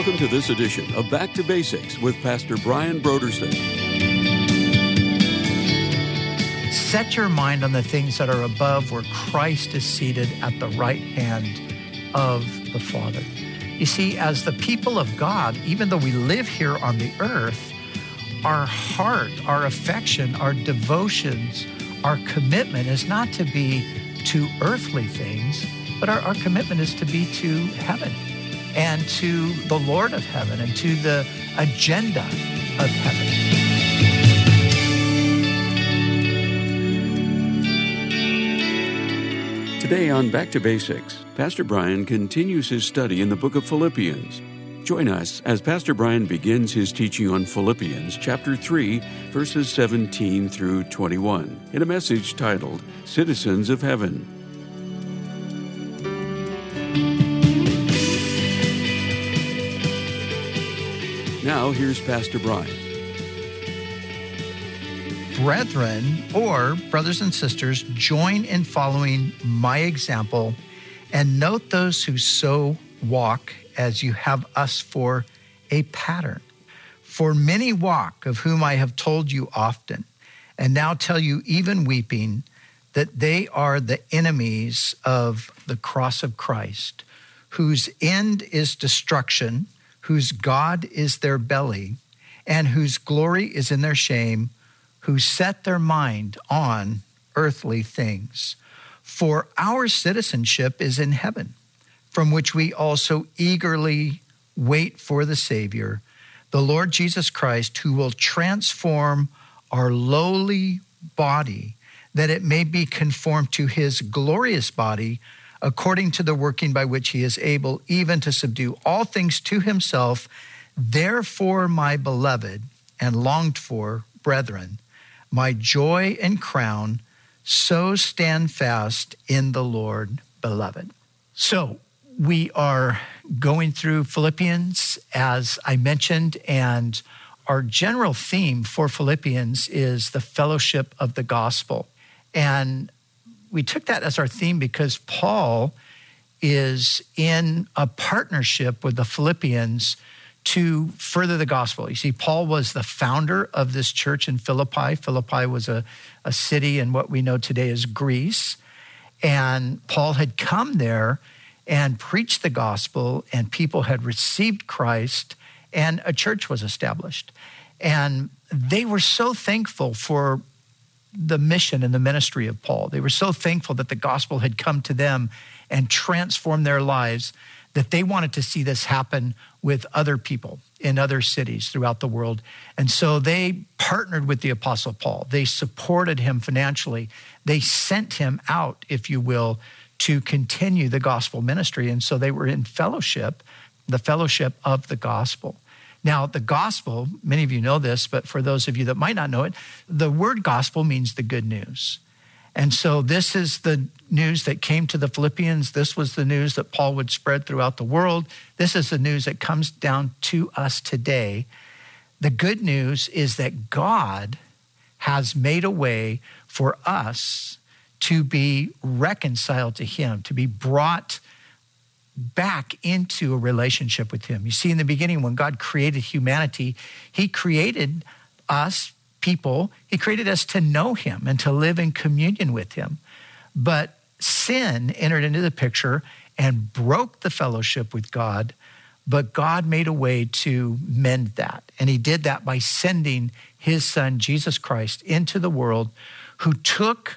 Welcome to this edition of Back to Basics with Pastor Brian Brodersen. Set your mind on the things that are above, where Christ is seated at the right hand of the Father. You see, as the people of God, even though we live here on the earth, our heart, our affection, our devotions, our commitment is not to be to earthly things, but our commitment is to be to heaven and to the Lord of heaven and to the agenda of heaven. Today on Back to Basics, Pastor Brian continues his study in the book of Philippians. Join us as Pastor Brian begins his teaching on Philippians chapter 3, verses 17 through 21, in a message titled, Citizens of Heaven. Now, here's Pastor Brian. Brethren, or brothers and sisters, join in following my example and note those who so walk as you have us for a pattern. For many walk, of whom I have told you often, and now tell you even weeping, that they are the enemies of the cross of Christ, whose end is destruction, whose God is their belly, and whose glory is in their shame, who set their mind on earthly things. For our citizenship is in heaven, from which we also eagerly wait for the Savior, the Lord Jesus Christ, who will transform our lowly body, that it may be conformed to his glorious body, according to the working by which he is able even to subdue all things to himself. Therefore, my beloved and longed for brethren, my joy and crown, so stand fast in the Lord, beloved. So we are going through Philippians, as I mentioned, and our general theme for Philippians is the fellowship of the gospel. And we took that as our theme because Paul is in a partnership with the Philippians to further the gospel. You see, Paul was the founder of this church in Philippi. Philippi was a city in what we know today as Greece. And Paul had come there and preached the gospel, and people had received Christ, and a church was established. And they were so thankful for the mission and the ministry of Paul. They were so thankful that the gospel had come to them and transformed their lives, that they wanted to see this happen with other people in other cities throughout the world. And so they partnered with the Apostle Paul. They supported him financially. They sent him out, if you will, to continue the gospel ministry. And so they were in fellowship, the fellowship of the gospel. Now, the gospel, many of you know this, but for those of you that might not know it, the word gospel means the good news. And so this is the news that came to the Philippians. This was the news that Paul would spread throughout the world. This is the news that comes down to us today. The good news is that God has made a way for us to be reconciled to him, to be brought back into a relationship with him. You see, in the beginning, when God created humanity, he created us people. He created us to know him and to live in communion with him. But sin entered into the picture and broke the fellowship with God. But God made a way to mend that. And he did that by sending his son, Jesus Christ, into the world, who took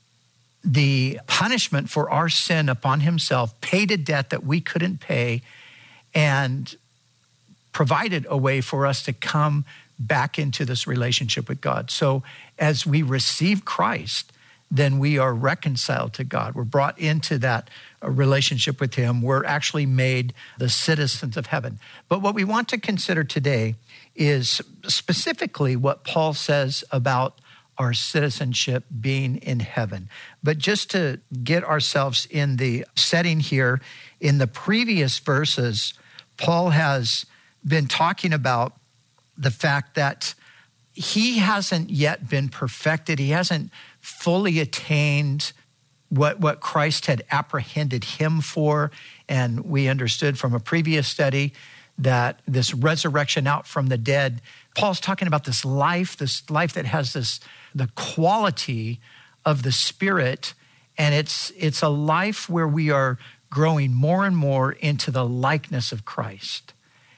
the punishment for our sin upon himself, paid a debt that we couldn't pay, and provided a way for us to come back into this relationship with God. So as we receive Christ, then we are reconciled to God. We're brought into that relationship with him. We're actually made the citizens of heaven. But what we want to consider today is specifically what Paul says about our citizenship being in heaven. But just to get ourselves in the setting here, in the previous verses, Paul has been talking about the fact that he hasn't yet been perfected. He hasn't fully attained what Christ had apprehended him for. And we understood from a previous study that this resurrection out from the dead. Paul's talking about this life that has the quality of the Spirit, and it's a life where we are growing more and more into the likeness of Christ.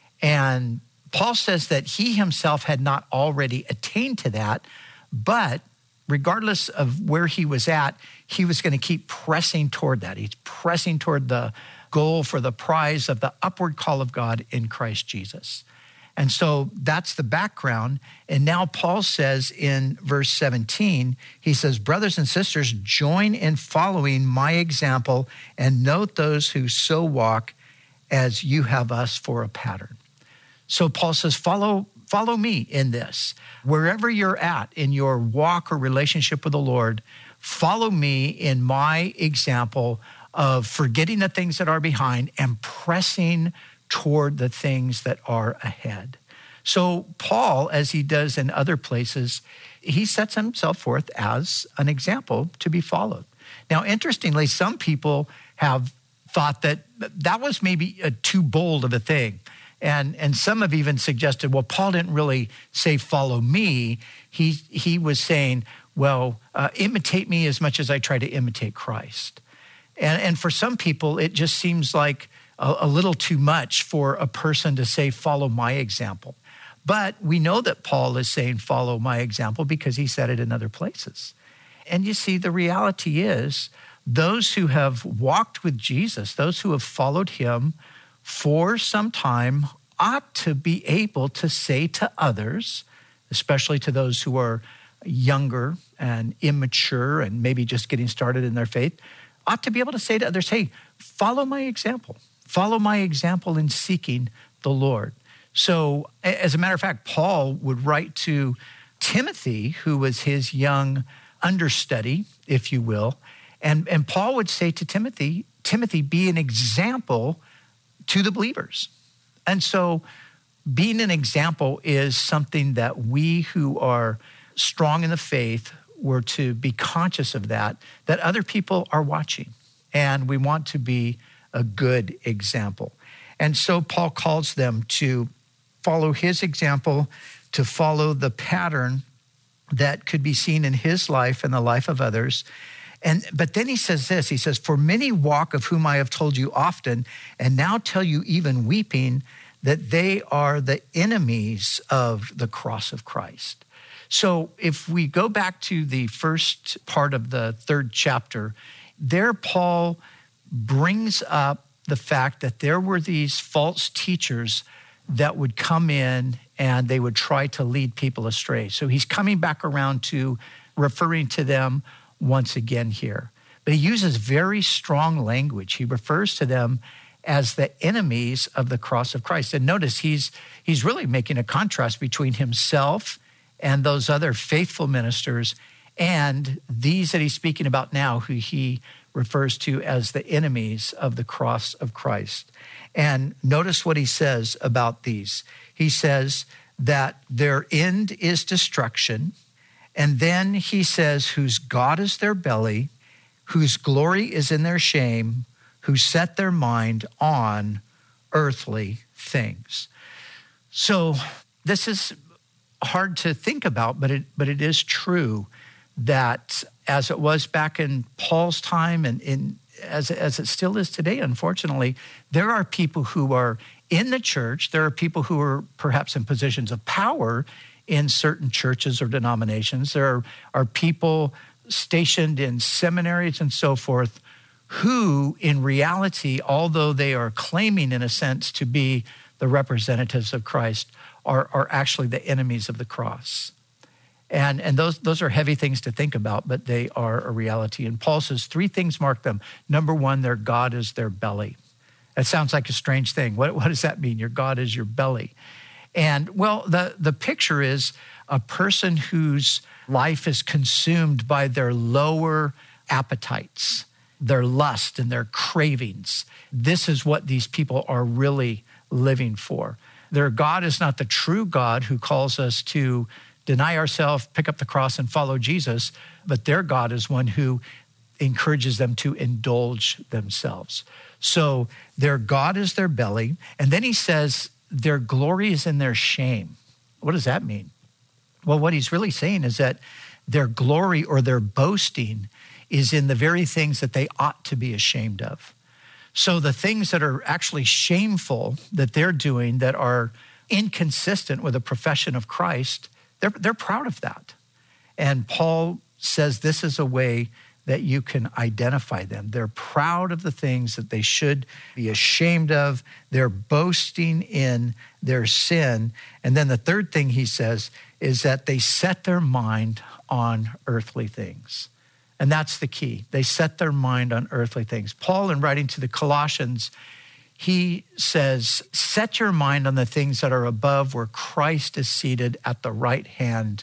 And Paul says that he himself had not already attained to that, but regardless of where he was at, he was going to keep pressing toward that. He's pressing toward the goal for the prize of the upward call of God in Christ Jesus. And so that's the background. And now Paul says in verse 17, he says, brothers and sisters, join in following my example and note those who so walk as you have us for a pattern. So Paul says, follow me in this. Wherever you're at in your walk or relationship with the Lord, follow me in my example of forgetting the things that are behind and pressing toward the things that are ahead. So Paul, as he does in other places, he sets himself forth as an example to be followed. Now, interestingly, some people have thought that was maybe too bold of a thing. And some have even suggested, well, Paul didn't really say, follow me. He was saying, well, imitate me as much as I try to imitate Christ. And for some people, it just seems like a little too much for a person to say, follow my example. But we know that Paul is saying, follow my example, because he said it in other places. And you see, the reality is those who have walked with Jesus, those who have followed him for some time, ought to be able to say to others, especially to those who are younger and immature and maybe just getting started in their faith, ought to be able to say to others, hey, follow my example. Follow my example in seeking the Lord. So as a matter of fact, Paul would write to Timothy, who was his young understudy, if you will. And Paul would say to Timothy, be an example to the believers. And so being an example is something that we who are strong in the faith were to be conscious of, that other people are watching. And we want to be a good example. And so Paul calls them to follow his example, to follow the pattern that could be seen in his life and the life of others. But then he says this, he says, for many walk, of whom I have told you often, and now tell you even weeping, that they are the enemies of the cross of Christ. So if we go back to the first part of the 3rd chapter, there Paul brings up the fact that there were these false teachers that would come in and they would try to lead people astray. So he's coming back around to referring to them once again here. But he uses very strong language. He refers to them as the enemies of the cross of Christ. And notice he's really making a contrast between himself and those other faithful ministers and these that he's speaking about now, who he refers to as the enemies of the cross of Christ. And notice what he says about these. He says that their end is destruction. And then he says, whose God is their belly, whose glory is in their shame, who set their mind on earthly things. So this is hard to think about, but it is true that as it was back in Paul's time and as it still is today, unfortunately, there are people who are in the church. There are people who are perhaps in positions of power in certain churches or denominations. There are people stationed in seminaries and so forth who, in reality, although they are claiming in a sense to be the representatives of Christ, are actually the enemies of the cross. And those are heavy things to think about, but they are a reality. And Paul says 3 things mark them. Number 1, their God is their belly. That sounds like a strange thing. What does that mean? Your God is your belly. And well, the picture is a person whose life is consumed by their lower appetites, their lust and their cravings. This is what these people are really living for. Their God is not the true God who calls us to deny ourselves, pick up the cross, and follow Jesus, but their God is one who encourages them to indulge themselves. So their God is their belly. And then he says their glory is in their shame. What does that mean? Well, what he's really saying is that their glory or their boasting is in the very things that they ought to be ashamed of. So the things that are actually shameful that they're doing that are inconsistent with the profession of Christ, they're proud of that. And Paul says this is a way that you can identify them. They're proud of the things that they should be ashamed of. They're boasting in their sin. And then the third thing he says is that they set their mind on earthly things. And that's the key. They set their mind on earthly things. Paul, in writing to the Colossians, he says, set your mind on the things that are above where Christ is seated at the right hand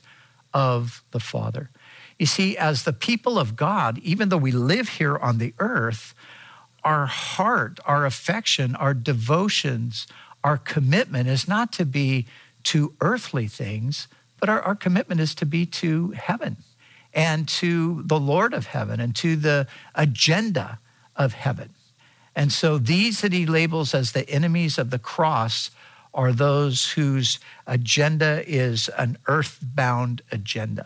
of the Father. You see, as the people of God, even though we live here on the earth, our heart, our affection, our devotions, our commitment is not to be to earthly things, but our commitment is to be to heaven and to the Lord of heaven and to the agenda of heaven. And so these that he labels as the enemies of the cross are those whose agenda is an earthbound agenda.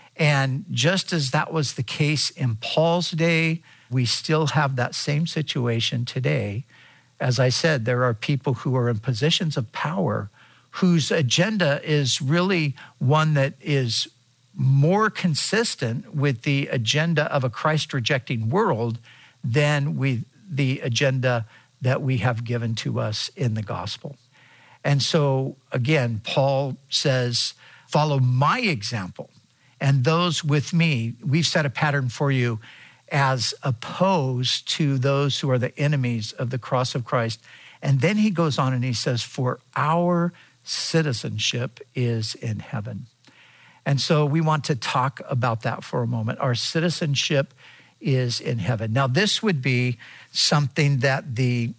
And just as that was the case in Paul's day, we still have that same situation today. As I said, there are people who are in positions of power whose agenda is really one that is more consistent with the agenda of a Christ-rejecting world than with the agenda that we have given to us in the gospel. And so, again, Paul says, follow my example. And those with me, we've set a pattern for you as opposed to those who are the enemies of the cross of Christ. And then he goes on and he says, for our citizenship is in heaven. And so we want to talk about that for a moment. Our citizenship is in heaven. Now, this would be something that the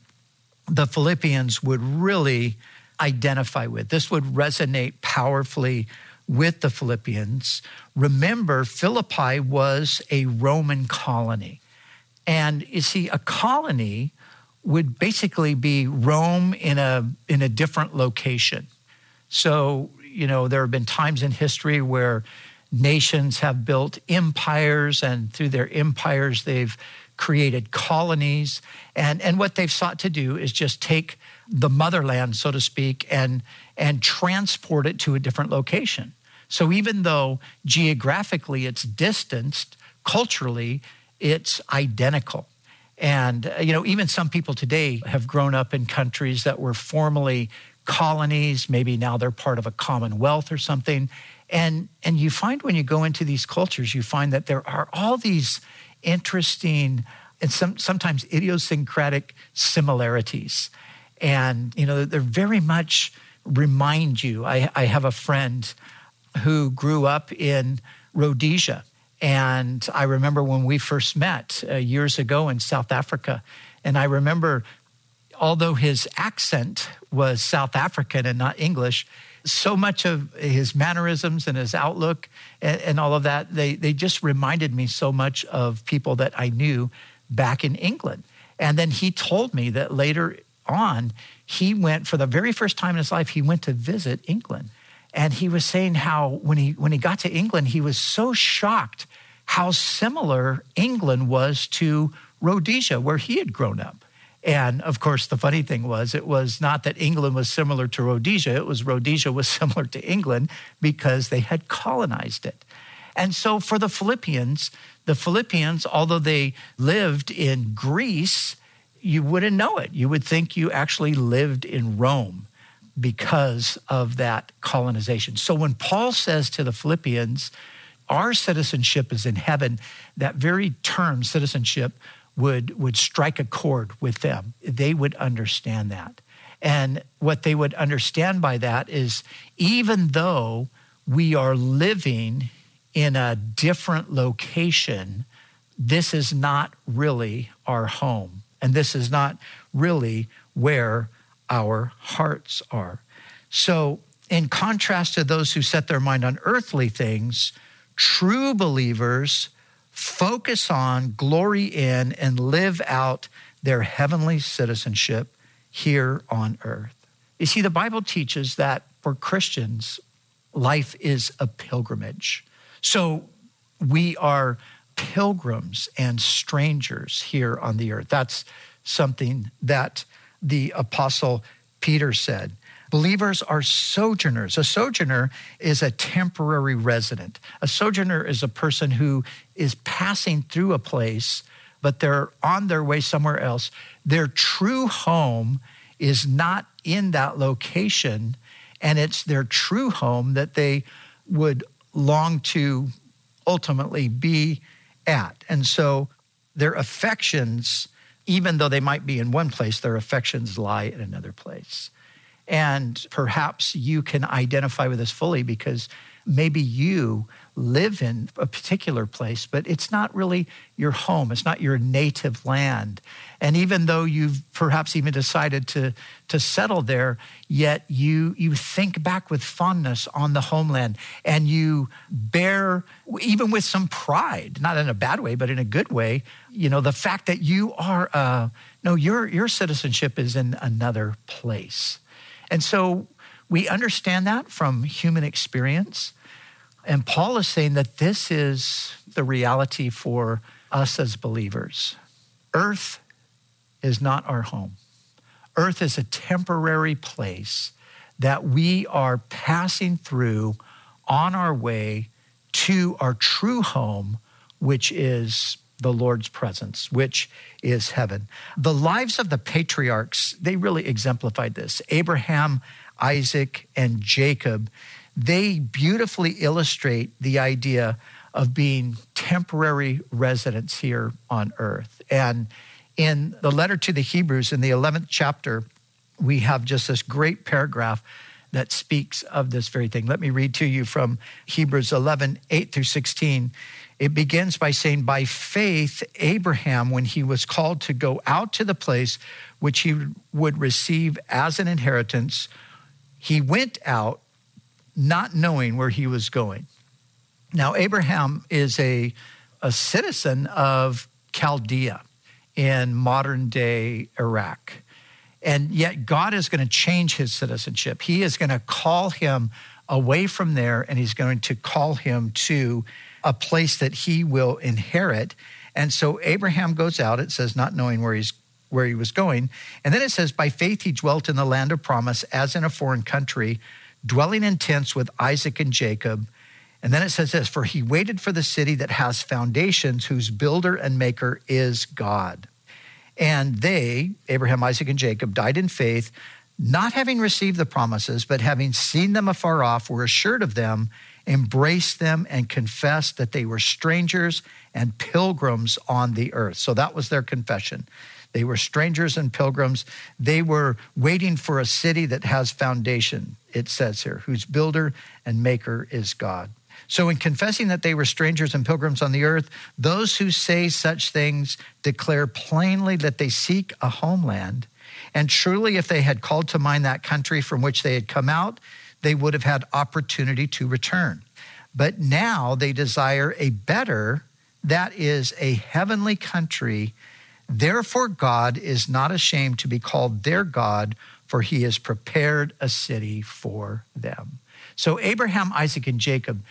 Philippians would really identify with. This would resonate powerfully with the Philippians. Remember, Philippi was a Roman colony. And you see, a colony would basically be Rome in a different location. So, there have been times in history where nations have built empires, and through their empires, they've created colonies. And what they've sought to do is just take the motherland, so to speak, and transport it to a different location. So even though geographically it's distanced, culturally it's identical. And, even some people today have grown up in countries that were formerly colonies. Maybe now they're part of a commonwealth or something. And you find when you go into these cultures, you find that there are all these interesting and sometimes idiosyncratic similarities. And, they're very much remind you. I have a friend who grew up in Rhodesia. And I remember when we first met years ago in South Africa. And I remember, although his accent was South African and not English, so much of his mannerisms and his outlook and all of that, they just reminded me so much of people that I knew back in England. And then he told me that later on, he went, for the very first time in his life, he went to visit England. And he was saying how when he got to England, he was so shocked how similar England was to Rhodesia, where he had grown up. And of course, the funny thing was, it was not that England was similar to Rhodesia, it was Rhodesia was similar to England because they had colonized it. And so for the Philippians, although they lived in Greece, you wouldn't know it. You would think you actually lived in Rome because of that colonization. So when Paul says to the Philippians, our citizenship is in heaven, that very term, citizenship, would strike a chord with them. They would understand that. And what they would understand by that is, even though we are living in a different location, this is not really our home. And this is not really where our hearts are. So in contrast to those who set their mind on earthly things, true believers focus on, glory in, and live out their heavenly citizenship here on earth. You see, the Bible teaches that for Christians, life is a pilgrimage. So we are pilgrims and strangers here on the earth. That's something that the Apostle Peter said. Believers are sojourners. A sojourner is a temporary resident. A sojourner is a person who is passing through a place, but they're on their way somewhere else. Their true home is not in that location, and it's their true home that they would long to ultimately be at. And so their affections, even though they might be in one place, their affections lie in another place. And perhaps you can identify with this fully because maybe you live in a particular place, but it's not really your home. It's not your native land. And even though you've perhaps even decided to settle there, yet you think back with fondness on the homeland, and you bear, even with some pride, not in a bad way, but in a good way, the fact that you are, your citizenship is in another place. And so we understand that from human experience. And Paul is saying that this is the reality for us as believers. Earth is not our home. Earth is a temporary place that we are passing through on our way to our true home, which is the Lord's presence, which is heaven. The lives of the patriarchs, they really exemplified this. Abraham, Isaac, and Jacob, they beautifully illustrate the idea of being temporary residents here on earth. And in the letter to the Hebrews, in the 11th chapter, we have just this great paragraph that speaks of this very thing. Let me read to you from Hebrews 11, 8 through 16. It begins by saying, by faith, Abraham, when he was called to go out to the place which he would receive as an inheritance, he went out not knowing where he was going. Now, Abraham is a citizen of Chaldea in modern day Iraq. And yet God is going to change his citizenship. He is going to call him away from there, and he's going to call him to a place that he will inherit. And so Abraham goes out, it says, not knowing where he was going. And then it says, by faith he dwelt in the land of promise as in a foreign country, dwelling in tents with Isaac and Jacob. And then it says this, for he waited for the city that has foundations, whose builder and maker is God. And they, Abraham, Isaac, and Jacob, died in faith, not having received the promises, but having seen them afar off, were assured of them, embraced them, and confessed that they were strangers and pilgrims on the earth. So that was their confession. They were strangers and pilgrims. They were waiting for a city that has foundation, it says here, whose builder and maker is God. So in confessing that they were strangers and pilgrims on the earth, those who say such things declare plainly that they seek a homeland. And truly, if they had called to mind that country from which they had come out, they would have had opportunity to return. But now they desire a better, that is a heavenly country. Therefore, God is not ashamed to be called their God, for he has prepared a city for them. So Abraham, Isaac, and Jacob,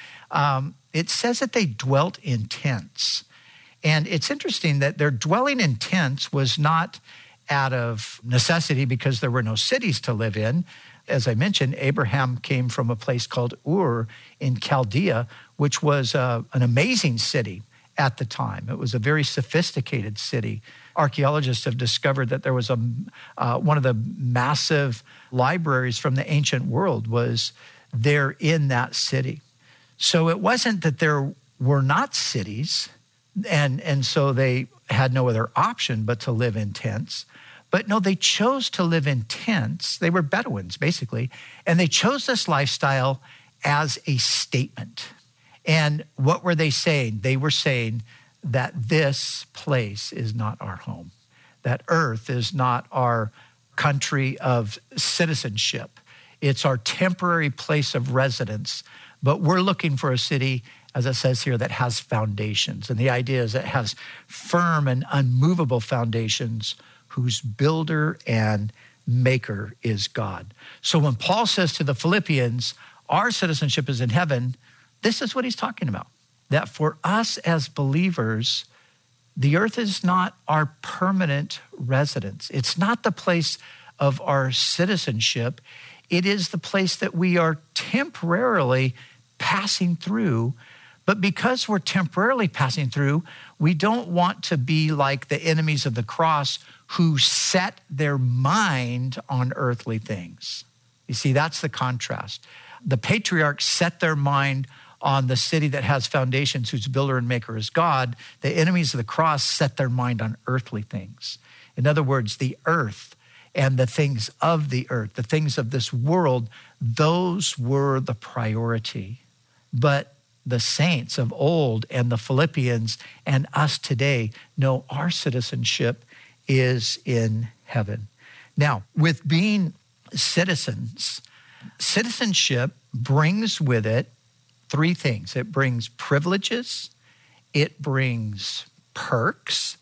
it says that they dwelt in tents. And it's interesting that their dwelling in tents was not out of necessity because there were no cities to live in. As I mentioned, Abraham came from a place called Ur in Chaldea, which was an amazing city at the time. It was a very sophisticated city. Archaeologists have discovered that there was one of the massive libraries from the ancient world was there in that city. So it wasn't that there were not cities, and so they had no other option but to live in tents. But no, they chose to live in tents. They were Bedouins, basically, and they chose this lifestyle as a statement. And what were they saying? They were saying that this place is not our home, that earth is not our country of citizenship. It's our temporary place of residence, but we're looking for a city, as it says here, that has foundations. And the idea is it has firm and unmovable foundations, whose builder and maker is God. So when Paul says to the Philippians, our citizenship is in heaven, this is what he's talking about. That for us as believers, the earth is not our permanent residence. It's not the place of our citizenship. It is the place that we are temporarily passing through. But because we're temporarily passing through, we don't want to be like the enemies of the cross who set their mind on earthly things. You see, that's the contrast. The patriarchs set their mind on the city that has foundations, whose builder and maker is God. The enemies of the cross set their mind on earthly things. In other words, the earth and the things of the earth, the things of this world, those were the priority. But the saints of old and the Philippians and us today know our citizenship is in heaven. Now, with being citizens, citizenship brings with it three things. It brings privileges, it brings perks,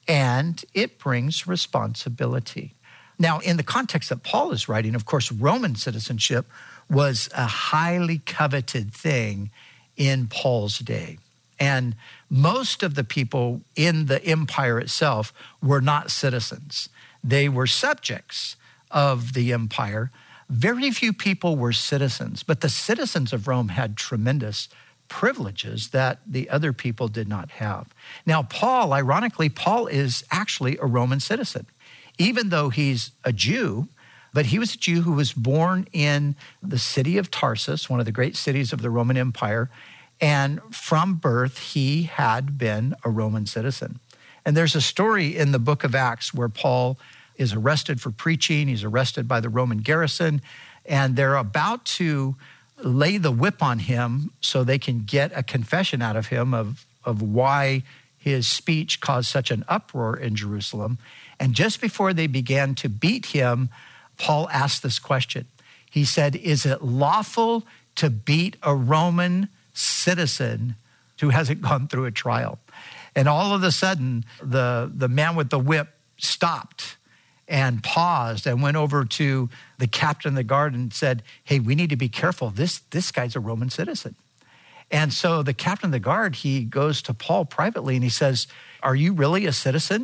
and it brings responsibility. Now, in the context that Paul is writing, of course, Roman citizenship was a highly coveted thing in Paul's day. And most of the people in the empire itself were not citizens. They were subjects of the empire. Very few people were citizens, but the citizens of Rome had tremendous privileges that the other people did not have. Now, Paul, ironically, Paul is actually a Roman citizen, even though he's a Jew, but he was a Jew who was born in the city of Tarsus, one of the great cities of the Roman Empire, and from birth, he had been a Roman citizen. And there's a story in the book of Acts where Paul is arrested for preaching. He's arrested by the Roman garrison, and they're about to lay the whip on him so they can get a confession out of him of why his speech caused such an uproar in Jerusalem. And just before they began to beat him, Paul asked this question. He said, "Is it lawful to beat a Roman citizen who hasn't gone through a trial?" And all of a sudden, the man with the whip stopped and paused and went over to the captain of the guard and said, "Hey, we need to be careful. This guy's a Roman citizen." And so the captain of the guard, he goes to Paul privately and he says, "Are you really a citizen?"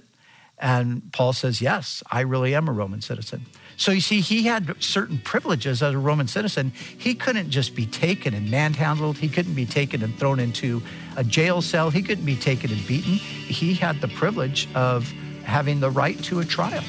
And Paul says, "Yes, I really am a Roman citizen." So you see, he had certain privileges as a Roman citizen. He couldn't just be taken and manhandled. He couldn't be taken and thrown into a jail cell. He couldn't be taken and beaten. He had the privilege of having the right to a trial.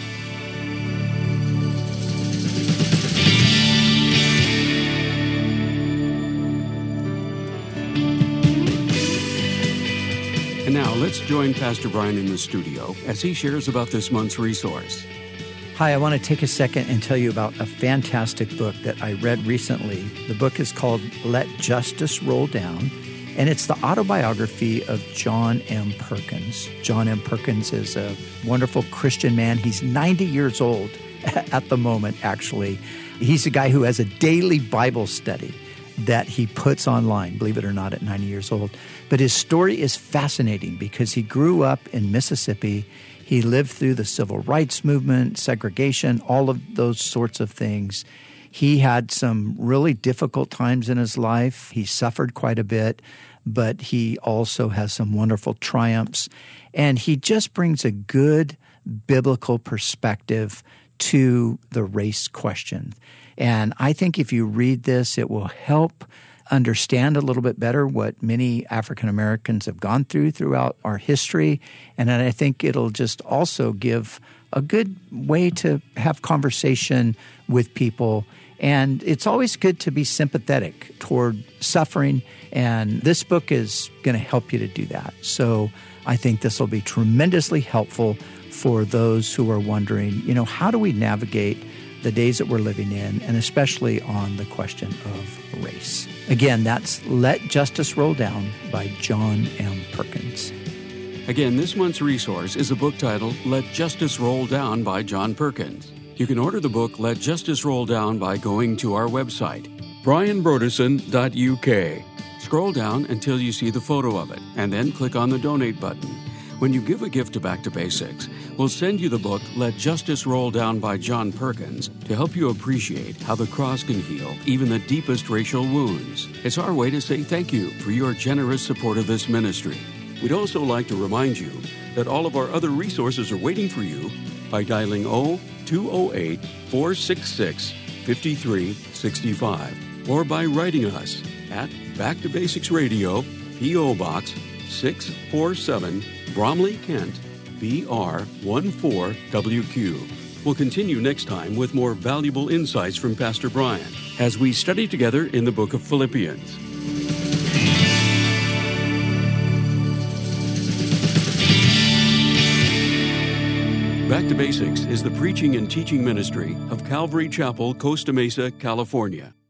And now let's join Pastor Brian in the studio as he shares about this month's resource. Hi, I want to take a second and tell you about a fantastic book that I read recently. The book is called Let Justice Roll Down, and it's the autobiography of John M. Perkins. John M. Perkins is a wonderful Christian man. He's 90 years old at the moment, actually. He's a guy who has a daily Bible study that he puts online, believe it or not, at 90 years old. But his story is fascinating because he grew up in Mississippi. He lived through the civil rights movement, segregation, all of those sorts of things. He had some really difficult times in his life. He suffered quite a bit, but he also has some wonderful triumphs. And he just brings a good biblical perspective to the race question. And I think if you read this, it will help understand a little bit better what many African Americans have gone throughout our history. And then I think it'll just also give a good way to have conversation with people. And it's always good to be sympathetic toward suffering. And this book is going to help you to do that. So I think this will be tremendously helpful for those who are wondering, how do we navigate the days that we're living in, and especially on the question of race. Again, that's Let Justice Roll Down by John M. Perkins. Again, this month's resource is a book titled Let Justice Roll Down by John Perkins. You can order the book Let Justice Roll Down by going to our website, brianbrodesson.uk. Scroll down until you see the photo of it, and then click on the donate button. When you give a gift to Back to Basics, we'll send you the book Let Justice Roll Down by John Perkins to help you appreciate how the cross can heal even the deepest racial wounds. It's our way to say thank you for your generous support of this ministry. We'd also like to remind you that all of our other resources are waiting for you by dialing 0208-466-5365 or by writing us at Back to Basics Radio, P.O. Box 647, Bromley, Kent, BR 14WQ. We'll continue next time with more valuable insights from Pastor Brian as we study together in the book of Philippians. Back to Basics is the preaching and teaching ministry of Calvary Chapel, Costa Mesa, California.